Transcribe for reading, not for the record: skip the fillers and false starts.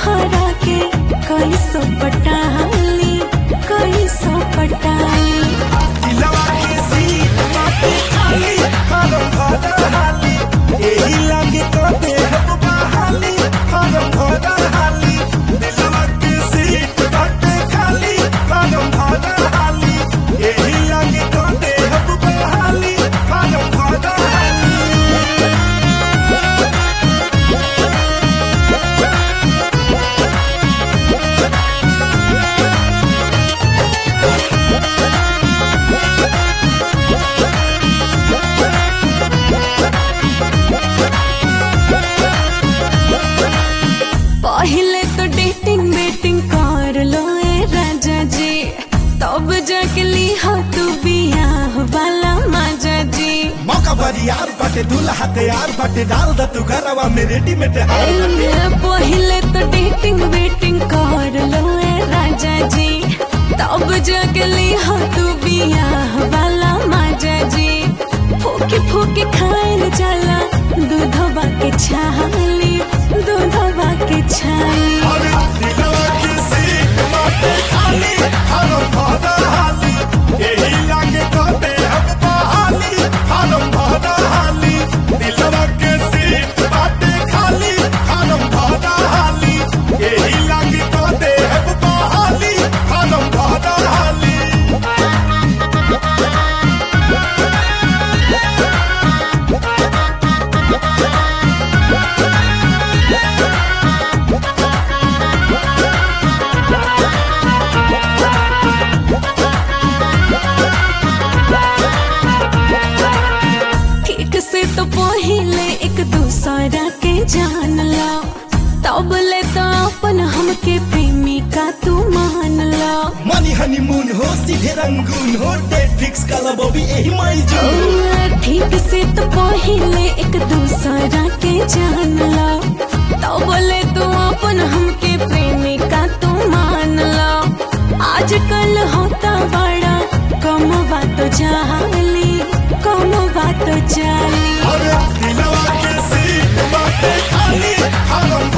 तोहरा के कैसो पटाली कैसो पटाली दिलवा के सीट बाटे खाली हरम भरा हाली एही लागे कहते हम बहाली हरम भरा हाली दिलवा के सीट बाटे खाली हरम भरा हाली एही लागे कहते हम बहाली हरम भरा हाली पहले तो डेटिंग बेटिंग कर लो ए राजा जी तब जाके ली हो तू बियाह वाला माजा जी मौका बरी यार बाटे दूल्हा तैयार बाटे डाल द तू घरवा में रेडीमेड हार बाटे पहले तो डेटिंग बेटिंग कर लो ए राजा जी तब जाके ली हो तू बियाह वाला माजा जी फूके फूके खाए जाला दूधवा के छाली दूधवा के छाली अरे दिलवा के सीट बाटे खाली हरम भरा हाली एही लागे कहते हम बहाली हरम भरा हाली दिलवा के सीट बाटे खाली हरम भरा हाली एही लागे कहते हम बहाली हरम भरा हाली ठीक से तो पहले एक दूसरा के जान लो तब ले तो अपन हमके प्रेमिका तू मान लो मनी हनीमून हो सीधे रंगून हो डेट फिक्स कर लो बॉबी एही माई जून ठीक से तो पहले एक दूसरा के जान लो तब ले तो अपन हमके प्रेमिका तू मान लो आजकल होता बड़ा कम बात जाली कम बात जाली अरे दिलवा के सीट बाटे खाली हरम